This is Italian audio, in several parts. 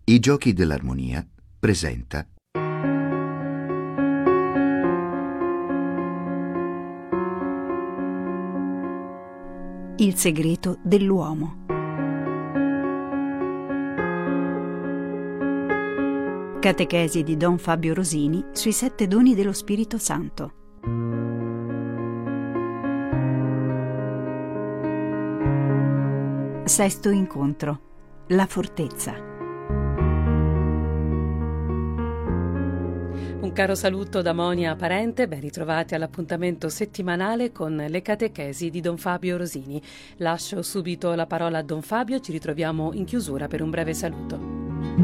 I Giochi dell'Armonia presenta Il segreto dell'uomo. Catechesi di Don Fabio Rosini sui 7 doni dello Spirito Santo. Sesto incontro. La fortezza. Un caro saluto da Monia Parente, ben ritrovati all'appuntamento settimanale con le catechesi di Don Fabio Rosini. Lascio subito la parola a Don Fabio, ci ritroviamo in chiusura per un breve saluto.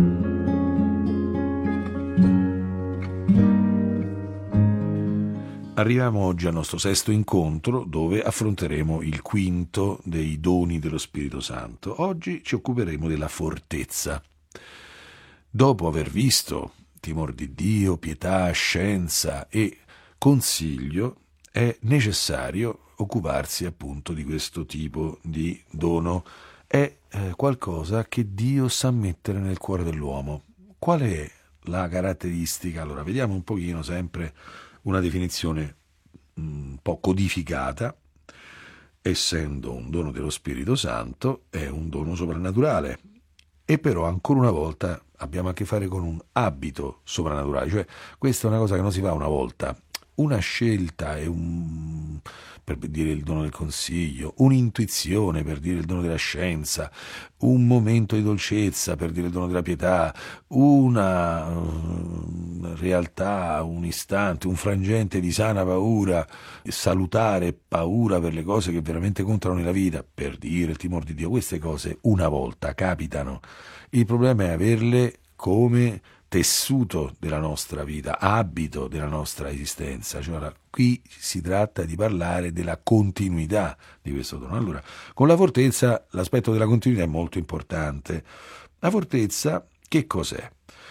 Arriviamo oggi al nostro sesto incontro dove affronteremo il quinto dei doni dello Spirito Santo. Oggi ci occuperemo della fortezza. Dopo aver visto timore di Dio, pietà, scienza e consiglio, è necessario occuparsi appunto di questo tipo di dono. È qualcosa che Dio sa mettere nel cuore dell'uomo. Qual è la caratteristica? Allora, vediamo un pochino sempre una definizione un po' codificata. Essendo un dono dello Spirito Santo, è un dono soprannaturale. E però ancora una volta abbiamo a che fare con un abito soprannaturale, cioè questa è una cosa che non si fa una volta, una scelta è per dire il dono del consiglio, un'intuizione per dire il dono della scienza, un momento di dolcezza per dire il dono della pietà, una realtà, un istante, un frangente di sana paura, salutare paura per le cose che veramente contano nella vita, per dire il timore di Dio. Queste cose una volta capitano. Il problema è averle come tessuto della nostra vita, abito della nostra esistenza. Cioè, qui si tratta di parlare della continuità di questo dono. Allora, con la fortezza l'aspetto della continuità è molto importante. La fortezza che cos'è?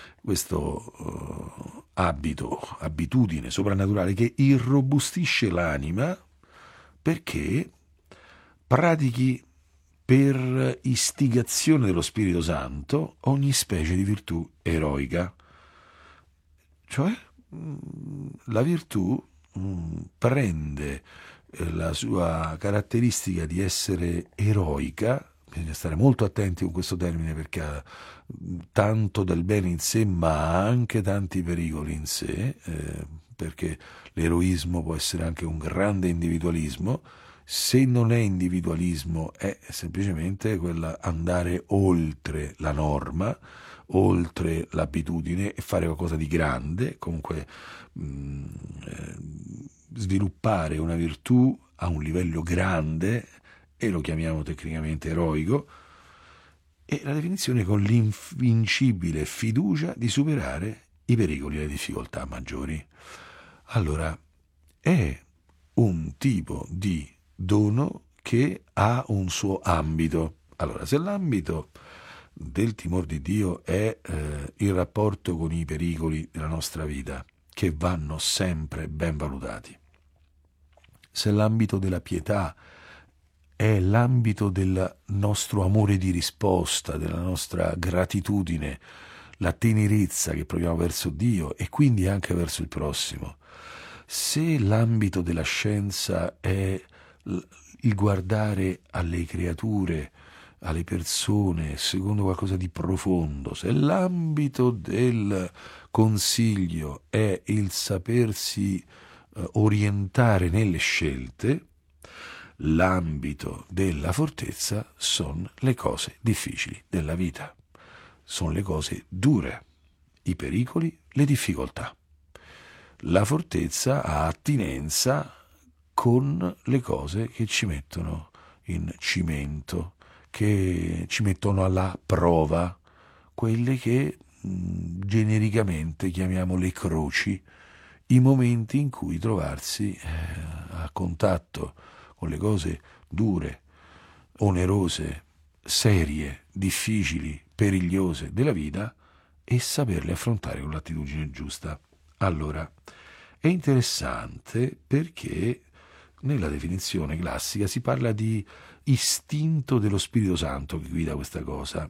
Questo abitudine soprannaturale che irrobustisce l'anima perché pratichi per istigazione dello Spirito Santo ogni specie di virtù eroica. Cioè, la virtù prende la sua caratteristica di essere eroica. Bisogna stare molto attenti con questo termine perché ha tanto del bene in sé ma anche tanti pericoli in sé, perché l'eroismo può essere anche un grande individualismo. Se non è individualismo è semplicemente quella andare oltre la norma, oltre l'abitudine e fare qualcosa di grande, comunque sviluppare una virtù a un livello grande e lo chiamiamo tecnicamente eroico, e la definizione con l'invincibile fiducia di superare i pericoli e le difficoltà maggiori. Allora, è un tipo di dono che ha un suo ambito. Allora, se l'ambito del timore di Dio è il rapporto con i pericoli della nostra vita, che vanno sempre ben valutati, se l'ambito della pietà è l'ambito del nostro amore di risposta, della nostra gratitudine, la tenerezza che proviamo verso Dio e quindi anche verso il prossimo, se l'ambito della scienza è il guardare alle creature, alle persone, secondo qualcosa di profondo, se l'ambito del consiglio è il sapersi orientare nelle scelte, l'ambito della fortezza sono le cose difficili della vita, sono le cose dure, i pericoli, le difficoltà. La fortezza ha attinenza con le cose che ci mettono in cimento, che ci mettono alla prova, quelle che genericamente chiamiamo le croci, i momenti in cui trovarsi a contatto con le cose dure, onerose, serie, difficili, perigliose della vita e saperle affrontare con l'attitudine giusta. Allora, è interessante perché nella definizione classica si parla di istinto dello Spirito Santo che guida questa cosa,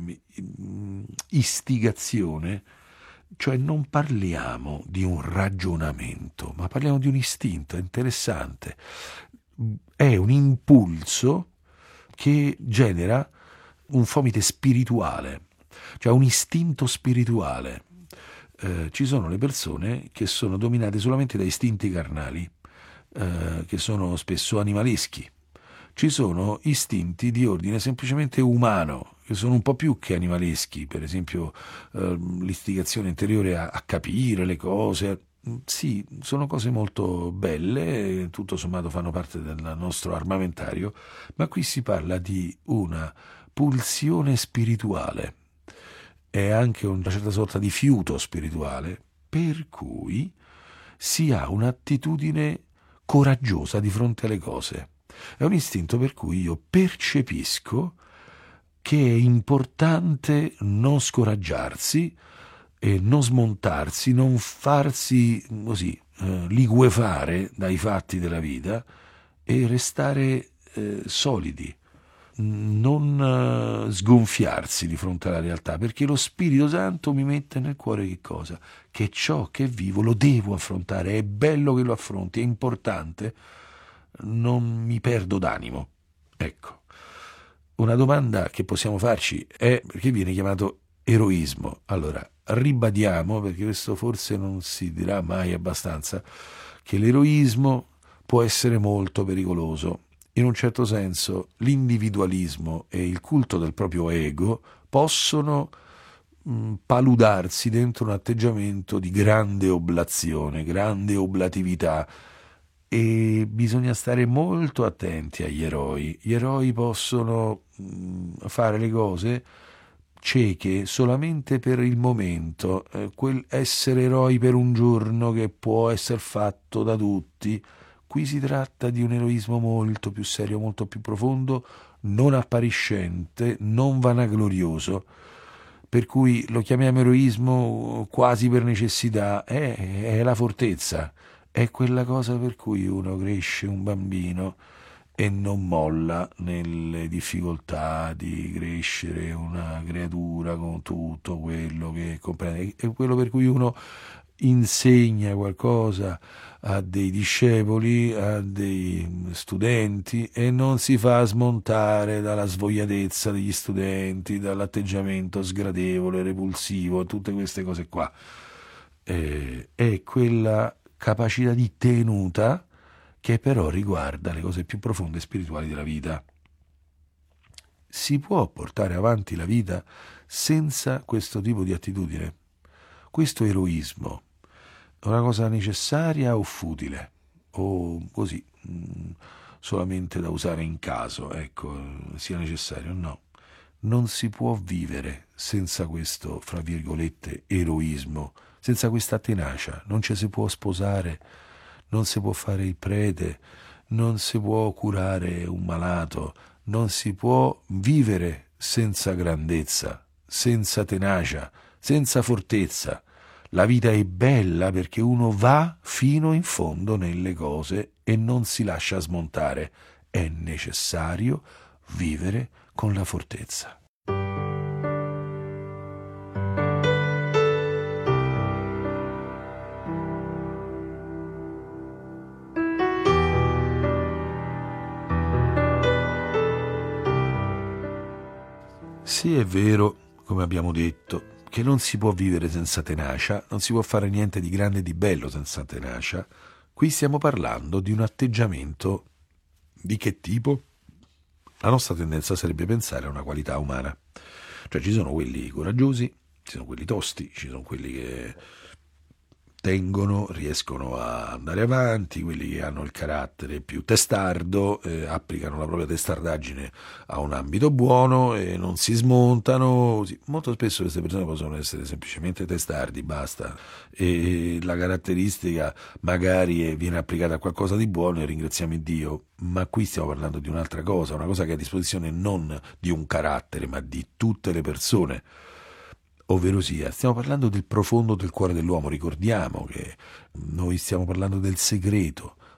istigazione, cioè non parliamo di un ragionamento, ma parliamo di un istinto. È interessante, è un impulso che genera un fomite spirituale, cioè un istinto spirituale. Ci sono le persone che sono dominate solamente da istinti carnali, che sono spesso animaleschi. Ci sono istinti di ordine semplicemente umano, che sono un po' più che animaleschi, per esempio l'istigazione interiore a capire le cose. Sì, sono cose molto belle, tutto sommato fanno parte del nostro armamentario, ma qui si parla di una pulsione spirituale, è anche una certa sorta di fiuto spirituale, per cui si ha un'attitudine coraggiosa di fronte alle cose. È un istinto per cui io percepisco che è importante non scoraggiarsi e non smontarsi, non farsi così liquefare dai fatti della vita e restare solidi, non sgonfiarsi di fronte alla realtà, perché lo Spirito Santo mi mette nel cuore che cosa? Che ciò che vivo lo devo affrontare, è bello che lo affronti, è importante, non mi perdo d'animo. Ecco, una domanda che possiamo farci è perché viene chiamato eroismo. Allora, ribadiamo, perché questo forse non si dirà mai abbastanza, che l'eroismo può essere molto pericoloso. In un certo senso l'individualismo e il culto del proprio ego possono paludarsi dentro un atteggiamento di grande oblazione, grande oblatività, e bisogna stare molto attenti agli eroi. Gli eroi possono fare le cose cieche solamente per il momento, quel essere eroi per un giorno che può essere fatto da tutti. Qui si tratta di un eroismo molto più serio, molto più profondo, non appariscente, non vanaglorioso, per cui lo chiamiamo eroismo quasi per necessità. È la fortezza, è quella cosa per cui uno cresce un bambino e non molla nelle difficoltà di crescere una creatura con tutto quello che comprende, è quello per cui uno insegna qualcosa a dei discepoli, a dei studenti, e non si fa smontare dalla svogliatezza degli studenti, dall'atteggiamento sgradevole, repulsivo, tutte queste cose qua. È quella capacità di tenuta che però riguarda le cose più profonde e spirituali della vita. Si può portare avanti la vita senza questo tipo di attitudine? Questo eroismo è una cosa necessaria o futile? O così, solamente da usare in caso, ecco, sia necessario? No. Non si può vivere senza questo, fra virgolette, eroismo, senza questa tenacia. Non ci si può sposare, non si può fare il prete, non si può curare un malato, non si può vivere senza grandezza, senza tenacia, senza fortezza. La vita è bella perché uno va fino in fondo nelle cose e non si lascia smontare. È necessario vivere con la fortezza. Sì, è vero, come abbiamo detto, che non si può vivere senza tenacia, non si può fare niente di grande e di bello senza tenacia. Qui stiamo parlando di un atteggiamento di che tipo? La nostra tendenza sarebbe pensare a una qualità umana. Cioè ci sono quelli coraggiosi, ci sono quelli tosti, ci sono quelli che tengono, riescono a andare avanti, quelli che hanno il carattere più testardo, applicano la propria testardaggine a un ambito buono e non si smontano. Molto spesso queste persone possono essere semplicemente testardi, basta, e la caratteristica magari viene applicata a qualcosa di buono e ringraziamo Dio, ma qui stiamo parlando di un'altra cosa, una cosa che è a disposizione non di un carattere ma di tutte le persone. Ovvero sia, stiamo parlando del profondo del cuore dell'uomo. Ricordiamo che noi stiamo parlando del segreto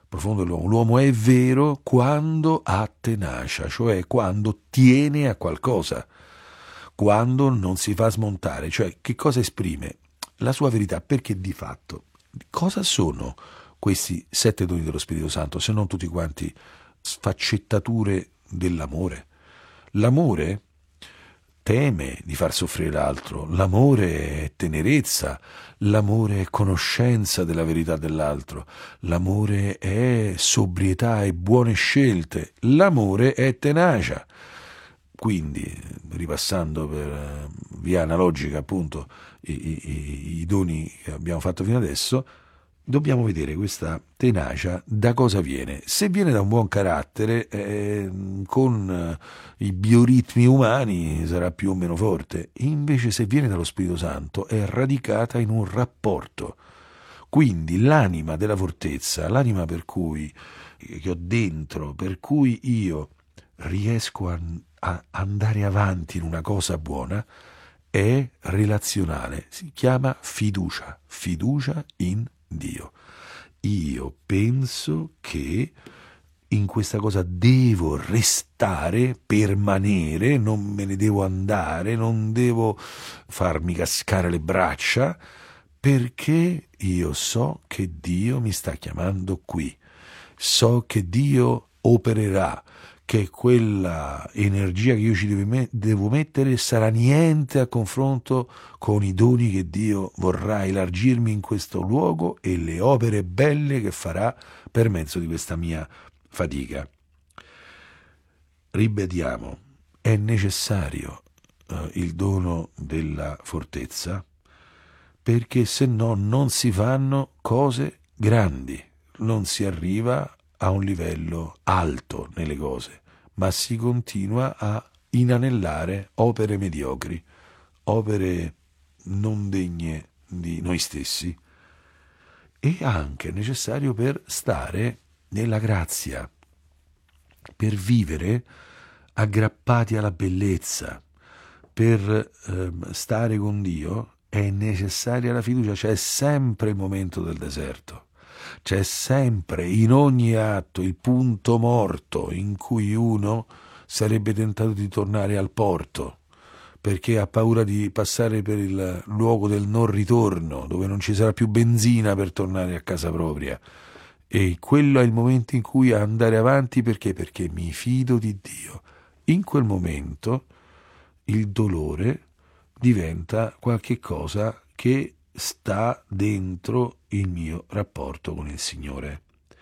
profondo dell'uomo. L'uomo è vero quando ha tenacia, cioè quando tiene a qualcosa, quando non si fa smontare. Cioè, che cosa esprime? La sua verità, perché di fatto cosa sono questi 7 doni dello Spirito Santo, se non tutti quanti sfaccettature dell'amore? L'amore teme di far soffrire l'altro, l'amore è tenerezza, l'amore è conoscenza della verità dell'altro, l'amore è sobrietà e buone scelte, l'amore è tenacia. Quindi, ripassando per via analogica appunto i doni che abbiamo fatto fino adesso, dobbiamo vedere questa tenacia da cosa viene. Se viene da un buon carattere, con i bioritmi umani sarà più o meno forte. Invece se viene dallo Spirito Santo è radicata in un rapporto. Quindi l'anima della fortezza, l'anima per cui che ho dentro, per cui io riesco a andare avanti in una cosa buona, è relazionale, si chiama fiducia in Dio. Io penso che in questa cosa devo restare, permanere, non me ne devo andare, non devo farmi cascare le braccia, perché io so che Dio mi sta chiamando qui, so che Dio opererà, che quella energia che io ci devo mettere sarà niente a confronto con i doni che Dio vorrà elargirmi in questo luogo e le opere belle che farà per mezzo di questa mia fatica. Ribadiamo, è necessario il dono della fortezza, perché se no non si fanno cose grandi, non si arriva a un livello alto nelle cose, ma si continua a inanellare opere mediocri, opere non degne di noi stessi. E anche necessario per stare nella grazia, per vivere aggrappati alla bellezza, per stare con Dio è necessaria la fiducia. C'è sempre il momento del deserto. C'è sempre in ogni atto il punto morto in cui uno sarebbe tentato di tornare al porto perché ha paura di passare per il luogo del non ritorno, dove non ci sarà più benzina per tornare a casa propria. E quello è il momento in cui andare avanti, perché? Perché mi fido di Dio. In quel momento il dolore diventa qualche cosa che sta dentro il mio rapporto con il Signore.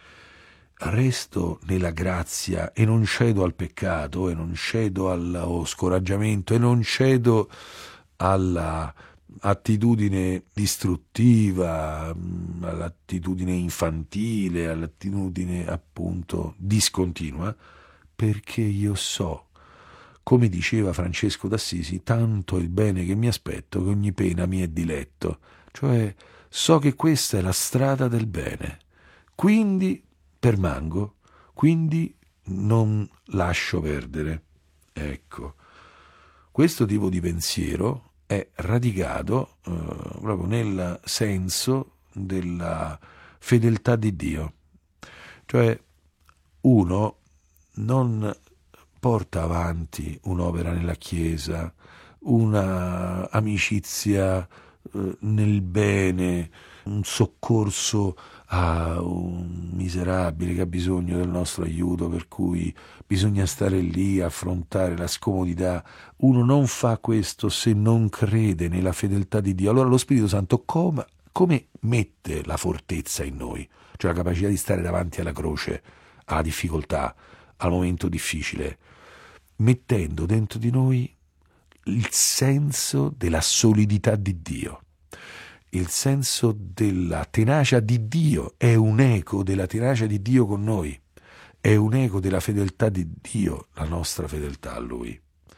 Resto nella grazia e non cedo al peccato e non cedo allo scoraggiamento e non cedo alla attitudine distruttiva, all'attitudine infantile, all'attitudine appunto discontinua, perché io so, come diceva Francesco d'Assisi, tanto il bene che mi aspetto che ogni pena mi è diletto. Cioè, so che questa è la strada del bene, quindi permango, quindi non lascio perdere. Ecco, questo tipo di pensiero è radicato proprio nel senso della fedeltà di Dio. Cioè, uno non porta avanti un'opera nella Chiesa, una amicizia nel bene, un soccorso a un miserabile che ha bisogno del nostro aiuto, per cui bisogna stare lì a affrontare la scomodità. Uno non fa questo se non crede nella fedeltà di Dio. Allora lo Spirito Santo come mette la fortezza in noi, cioè la capacità di stare davanti alla croce, alla difficoltà, al momento difficile, mettendo dentro di noi il senso della solidità di Dio, il senso della tenacia di Dio. È un eco della tenacia di Dio con noi, è un eco della fedeltà di Dio, la nostra fedeltà a Lui.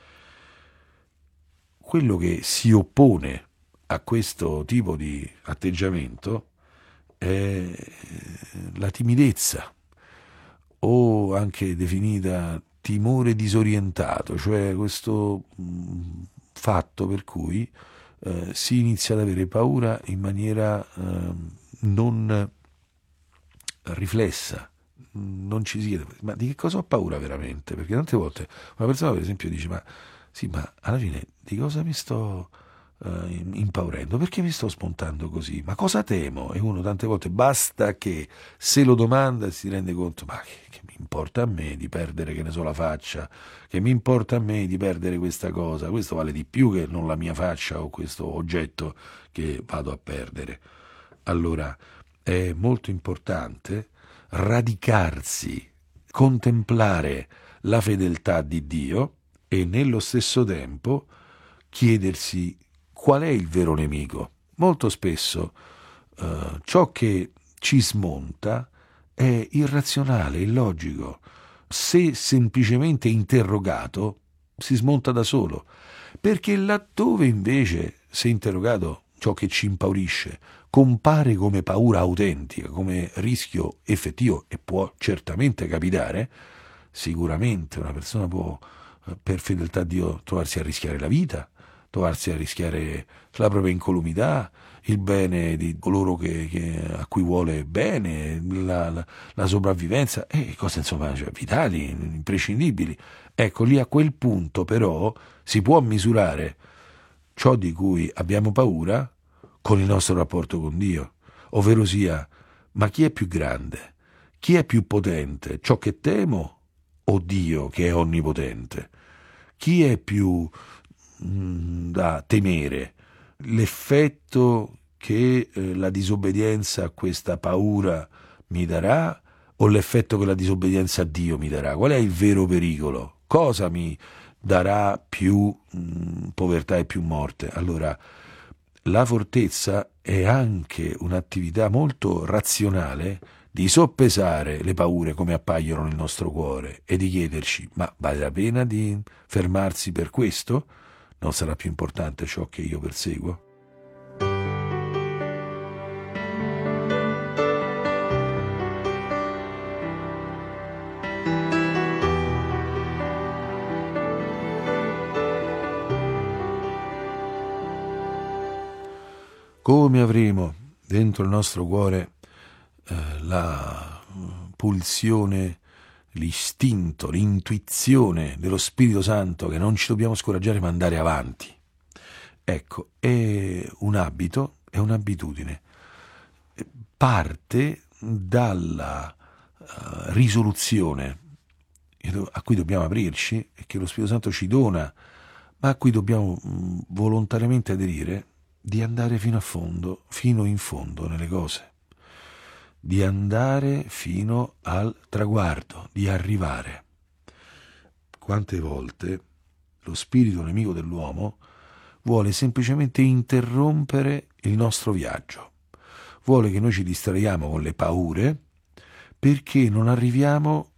Quello che si oppone a questo tipo di atteggiamento è la timidezza, o anche definita timore disorientato, cioè questo fatto per cui si inizia ad avere paura in maniera non riflessa, non ci si chiede, ma di che cosa ho paura veramente? Perché tante volte una persona per esempio dice, ma alla fine di cosa mi sto impaurendo? Perché mi sto spuntando così? Ma cosa temo? E uno tante volte basta che se lo domanda si rende conto, ma che mi importa a me di perdere, che ne so, la faccia, che mi importa a me di perdere questa cosa, questo vale di più che non la mia faccia o questo oggetto che vado a perdere. Allora è molto importante radicarsi, contemplare la fedeltà di Dio e nello stesso tempo chiedersi qual è il vero nemico. Molto spesso ciò che ci smonta è irrazionale, illogico. Se semplicemente interrogato si smonta da solo, perché laddove invece, se interrogato, ciò che ci impaurisce compare come paura autentica, come rischio effettivo, e può certamente capitare, sicuramente una persona può per fedeltà a Dio trovarsi a rischiare la vita, trovarsi a rischiare la propria incolumità, il bene di coloro a cui vuole bene, la sopravvivenza, e cose insomma vitali, imprescindibili. Ecco, lì a quel punto però si può misurare ciò di cui abbiamo paura con il nostro rapporto con Dio, ovvero sia, ma chi è più grande? Chi è più potente? Ciò che temo o Dio che è onnipotente? Chi è più da temere? L'effetto che la disobbedienza a questa paura mi darà o l'effetto che la disobbedienza a Dio mi darà? Qual è il vero pericolo? Cosa mi darà più povertà e più morte? Allora, la fortezza è anche un'attività molto razionale di soppesare le paure come appaiono nel nostro cuore e di chiederci, ma vale la pena di fermarsi per questo? Non sarà più importante ciò che io perseguo? Come avremo dentro il nostro cuore la pulsione, l'istinto, l'intuizione dello Spirito Santo che non ci dobbiamo scoraggiare ma andare avanti. Ecco, è un abito, è un'abitudine. Parte dalla risoluzione a cui dobbiamo aprirci e che lo Spirito Santo ci dona, ma a cui dobbiamo volontariamente aderire, di andare fino a fondo, fino in fondo nelle cose, di andare fino al traguardo, di arrivare. Quante volte lo spirito nemico dell'uomo vuole semplicemente interrompere il nostro viaggio, vuole che noi ci distraiamo con le paure perché non arriviamo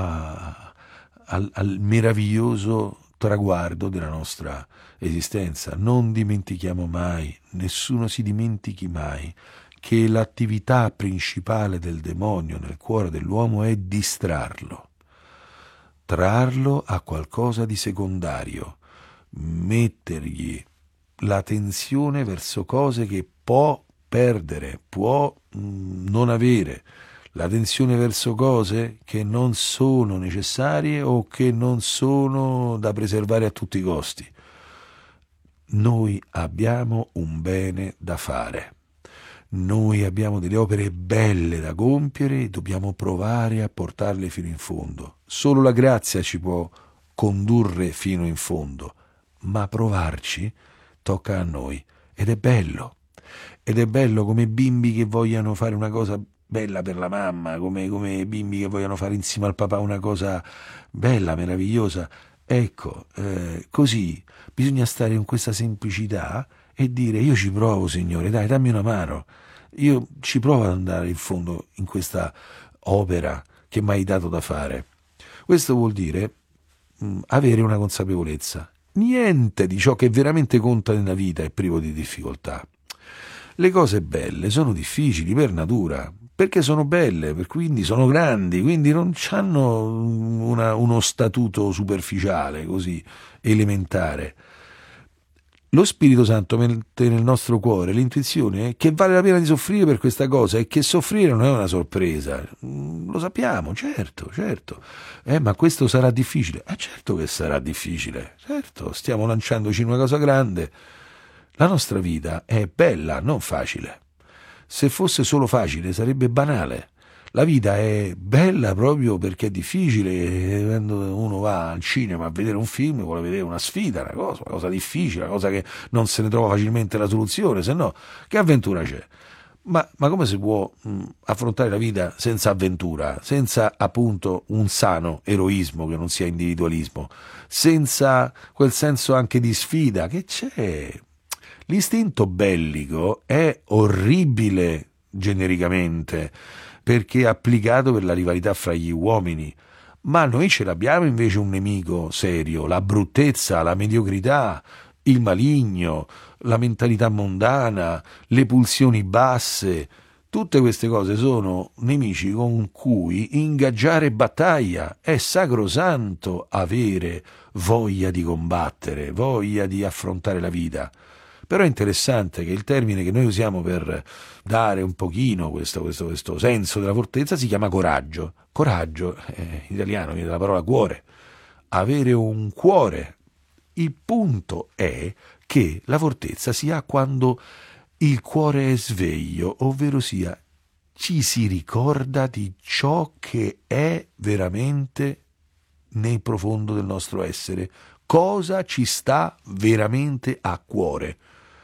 al meraviglioso traguardo della nostra esistenza. Non dimentichiamo mai, nessuno si dimentichi mai, che l'attività principale del demonio nel cuore dell'uomo è distrarlo, trarlo a qualcosa di secondario, mettergli l'attenzione verso cose che può perdere, può non avere, l'attenzione verso cose che non sono necessarie o che non sono da preservare a tutti i costi. Noi abbiamo un bene da fare, noi abbiamo delle opere belle da compiere e dobbiamo provare a portarle fino in fondo. Solo la grazia ci può condurre fino in fondo, ma provarci tocca a noi ed è bello come bimbi che vogliano fare una cosa bella per la mamma, come bimbi che vogliono fare insieme al papà una cosa bella, meravigliosa. Ecco, così bisogna stare in questa semplicità e dire: io ci provo, Signore, dai, dammi una mano, io ci provo ad andare in fondo in questa opera che mi hai dato da fare. Questo vuol dire avere una consapevolezza. Niente di ciò che veramente conta nella vita è privo di difficoltà. Le cose belle sono difficili per natura, perché sono belle, quindi sono grandi, quindi non hanno uno statuto superficiale, così elementare. lo Spirito Santo mette nel nostro cuore l'intuizione che vale la pena di soffrire per questa cosa e che soffrire non è una sorpresa. Lo sappiamo, certo. Ma questo sarà difficile? Certo che sarà difficile, certo, stiamo lanciandoci in una cosa grande. La nostra vita è bella, non facile. Se fosse solo facile sarebbe banale. La vita è bella proprio perché è difficile. Quando uno va al cinema a vedere un film vuole vedere una sfida, una cosa difficile, una cosa che non se ne trova facilmente la soluzione, se no che avventura c'è? Ma come si può affrontare la vita senza avventura, senza appunto un sano eroismo che non sia individualismo, senza quel senso anche di sfida che c'è? L'istinto bellico è orribile genericamente, perché è applicato per la rivalità fra gli uomini, ma noi ce l'abbiamo invece un nemico serio, la bruttezza, la mediocrità, il maligno, la mentalità mondana, le pulsioni basse. Tutte queste cose sono nemici con cui ingaggiare battaglia. È sacrosanto avere voglia di combattere, voglia di affrontare la vita. Però è interessante che il termine che noi usiamo per dare un pochino questo senso della fortezza si chiama coraggio. Coraggio, in italiano viene dalla parola cuore. Avere un cuore. Il punto è che la fortezza si ha quando il cuore è sveglio, ovvero sia ci si ricorda di ciò che è veramente nel profondo del nostro essere, cosa ci sta veramente a cuore.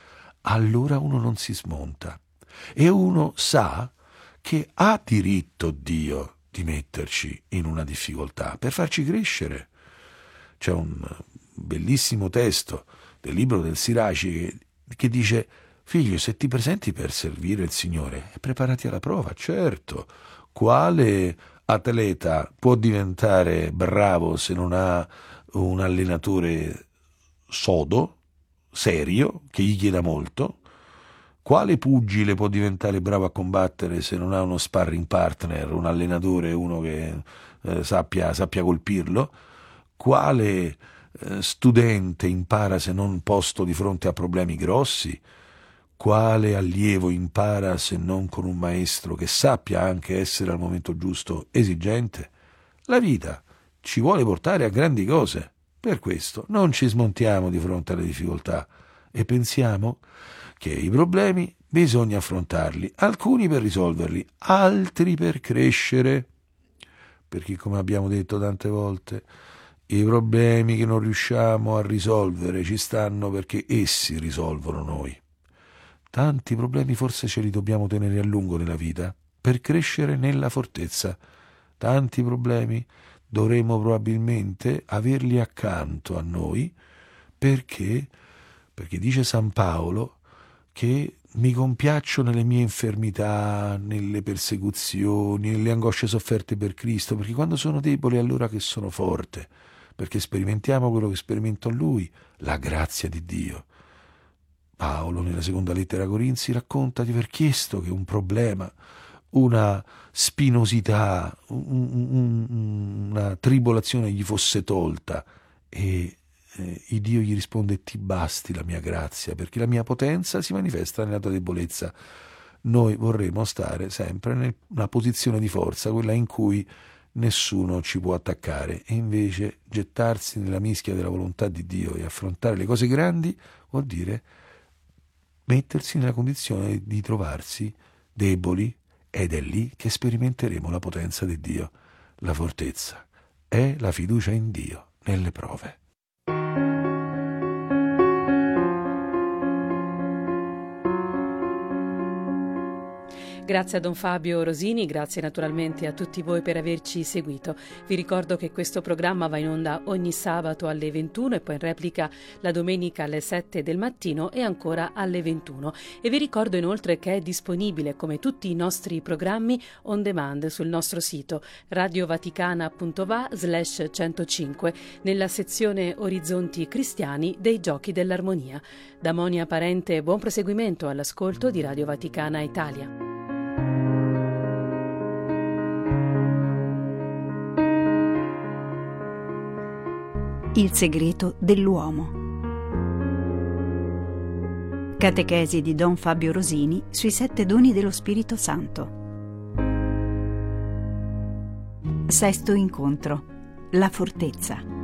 Allora uno non si smonta e uno sa che ha diritto Dio di metterci in una difficoltà per farci crescere. C'è un bellissimo testo del libro del Siraci che dice: figlio, se ti presenti per servire il Signore, preparati alla prova. Certo, quale atleta può diventare bravo se non ha un allenatore sodo, serio, che gli chieda molto? Quale pugile può diventare bravo a combattere se non ha uno sparring partner, un allenatore, uno che sappia colpirlo? Quale studente impara se non posto di fronte a problemi grossi? Quale allievo impara se non con un maestro che sappia anche essere al momento giusto esigente? La vita ci vuole portare a grandi cose. Per questo non ci smontiamo di fronte alle difficoltà e pensiamo che i problemi bisogna affrontarli, alcuni per risolverli, altri per crescere. Perché, come abbiamo detto tante volte, i problemi che non riusciamo a risolvere ci stanno perché essi risolvono noi. Tanti problemi forse ce li dobbiamo tenere a lungo nella vita per crescere nella fortezza. Tanti problemi dovremo probabilmente averli accanto a noi perché dice San Paolo che mi compiaccio nelle mie infermità, nelle persecuzioni, nelle angosce sofferte per Cristo, perché quando sono debole è allora che sono forte, perché sperimentiamo quello che sperimentò Lui, la grazia di Dio. Paolo, nella seconda lettera ai Corinzi, racconta di aver chiesto che un problema, una spinosità, una tribolazione gli fosse tolta e il Dio gli risponde: ti basti la mia grazia, perché la mia potenza si manifesta nella tua debolezza. Noi vorremmo stare sempre nella posizione di forza, quella in cui nessuno ci può attaccare, e invece gettarsi nella mischia della volontà di Dio e affrontare le cose grandi vuol dire mettersi nella condizione di trovarsi deboli, ed è lì che sperimenteremo la potenza di Dio. La fortezza è la fiducia in Dio nelle prove. Grazie a Don Fabio Rosini, grazie naturalmente a tutti voi per averci seguito. Vi ricordo che questo programma va in onda ogni sabato alle 21 e poi in replica la domenica alle 7 del mattino e ancora alle 21. E vi ricordo inoltre che è disponibile, come tutti i nostri programmi, on demand sul nostro sito radiovaticana.va/105 nella sezione Orizzonti Cristiani dei Giochi dell'Armonia. Da Monia Parente, buon proseguimento all'ascolto di Radio Vaticana Italia. Il segreto dell'uomo. Catechesi di Don Fabio Rosini sui 7 doni dello Spirito Santo. Sesto incontro. La fortezza.